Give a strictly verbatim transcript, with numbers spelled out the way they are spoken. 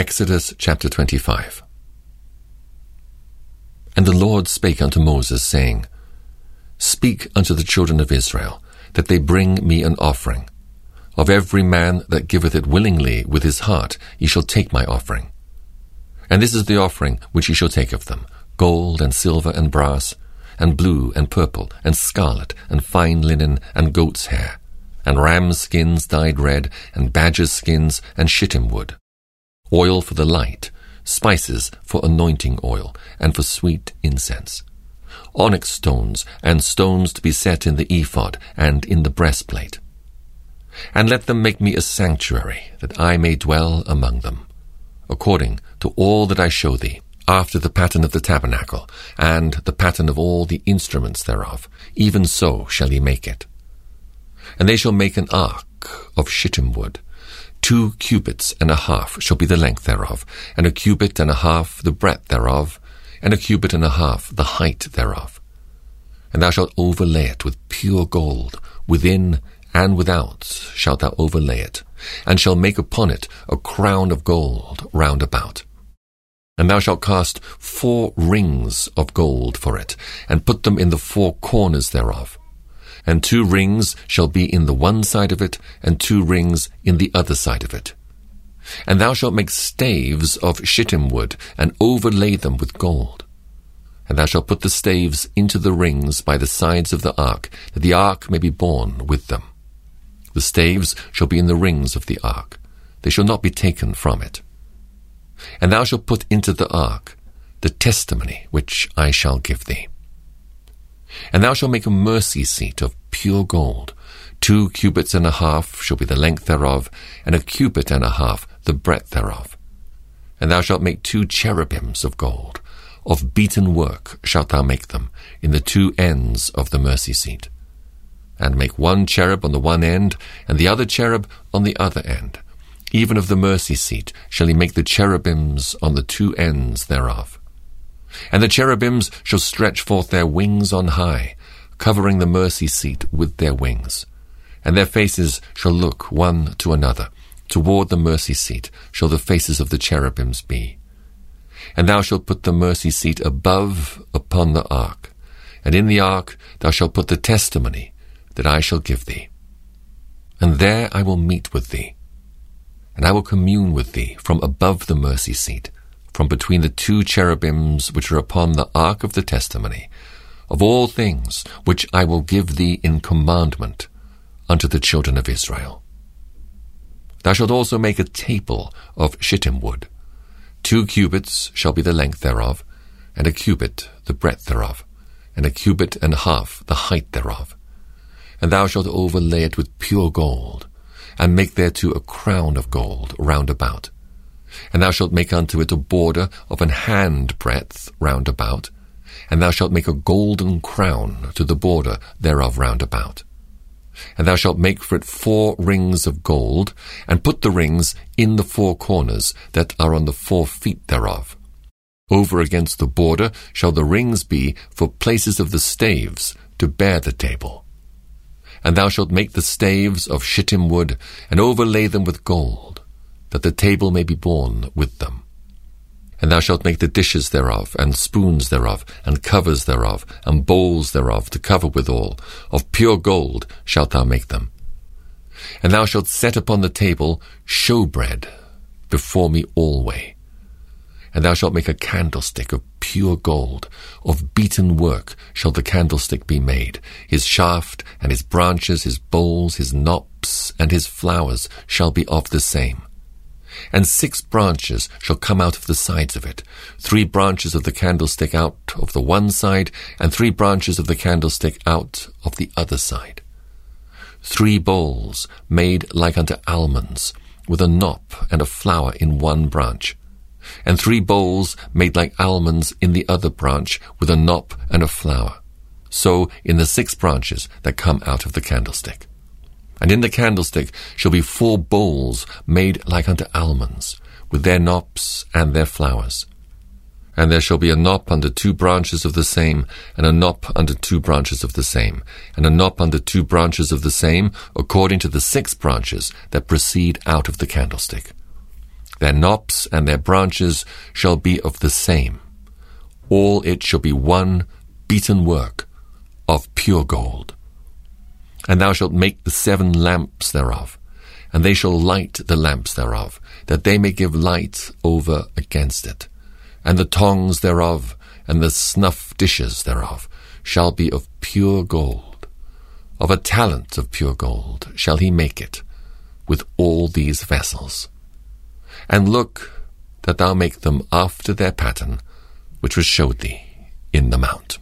Exodus chapter twenty-five. And the Lord spake unto Moses, saying, Speak unto the children of Israel, that they bring me an offering. Of every man that giveth it willingly with his heart, ye shall take my offering. And this is the offering which ye shall take of them, gold and silver and brass, and blue and purple, and scarlet, and fine linen, and goat's hair, and ram's skins dyed red, and badger's skins, and shittim wood, oil for the light, spices for anointing oil, and for sweet incense, onyx stones, and stones to be set in the ephod, and in the breastplate. And let them make me a sanctuary, that I may dwell among them, according to all that I show thee, after the pattern of the tabernacle, and the pattern of all the instruments thereof, even so shall ye make it. And they shall make an ark of shittim wood. Two cubits and a half shall be the length thereof, and a cubit and a half the breadth thereof, and a cubit and a half the height thereof. And thou shalt overlay it with pure gold, within and without shalt thou overlay it, and shalt make upon it a crown of gold round about. And thou shalt cast four rings of gold for it, and put them in the four corners thereof. And two rings shall be in the one side of it, and two rings in the other side of it. And thou shalt make staves of shittim wood, and overlay them with gold. And thou shalt put the staves into the rings by the sides of the ark, that the ark may be borne with them. The staves shall be in the rings of the ark, they shall not be taken from it. And thou shalt put into the ark the testimony which I shall give thee. And thou shalt make a mercy seat of pure gold. Two cubits and a half shall be the length thereof, and a cubit and a half the breadth thereof. And thou shalt make two cherubims of gold. Of beaten work shalt thou make them, in the two ends of the mercy seat. And make one cherub on the one end, and the other cherub on the other end. Even of the mercy seat shall he make the cherubims on the two ends thereof. And the cherubims shall stretch forth their wings on high, covering the mercy seat with their wings. And their faces shall look one to another. Toward the mercy seat shall the faces of the cherubims be. And thou shalt put the mercy seat above upon the ark. And in the ark thou shalt put the testimony that I shall give thee. And there I will meet with thee. And I will commune with thee from above the mercy seat, from between the two cherubims which are upon the ark of the testimony, of all things which I will give thee in commandment unto the children of Israel. Thou shalt also make a table of shittim wood. Two cubits shall be the length thereof, and a cubit the breadth thereof, and a cubit and a half the height thereof. And thou shalt overlay it with pure gold, and make thereto a crown of gold round about. And thou shalt make unto it a border of an hand breadth round about, and thou shalt make a golden crown to the border thereof round about. And thou shalt make for it four rings of gold, and put the rings in the four corners that are on the four feet thereof. Over against the border shall the rings be for places of the staves to bear the table. And thou shalt make the staves of shittim wood, and overlay them with gold, that the table may be borne with them. And thou shalt make the dishes thereof, and spoons thereof, and covers thereof, and bowls thereof to cover withal. Of pure gold shalt thou make them. And thou shalt set upon the table showbread before me alway. And thou shalt make a candlestick of pure gold. Of beaten work shall the candlestick be made. His shaft, and his branches, his bowls, his knops, and his flowers shall be of the same. And six branches shall come out of the sides of it, three branches of the candlestick out of the one side, and three branches of the candlestick out of the other side. Three bowls made like unto almonds, with a knop and a flower in one branch. And three bowls made like almonds in the other branch, with a knop and a flower. So in the six branches that come out of the candlestick. And in the candlestick shall be four bowls made like unto almonds, with their knops and their flowers. And there shall be a knop under two branches of the same, and a knop under two branches of the same, and a knop under two branches of the same, according to the six branches that proceed out of the candlestick. Their knops and their branches shall be of the same. All it shall be one beaten work of pure gold. And thou shalt make the seven lamps thereof, and they shall light the lamps thereof, that they may give light over against it. And the tongs thereof, and the snuff dishes thereof, shall be of pure gold. Of a talent of pure gold shall he make it, with all these vessels. And look that thou make them after their pattern, which was showed thee in the mount.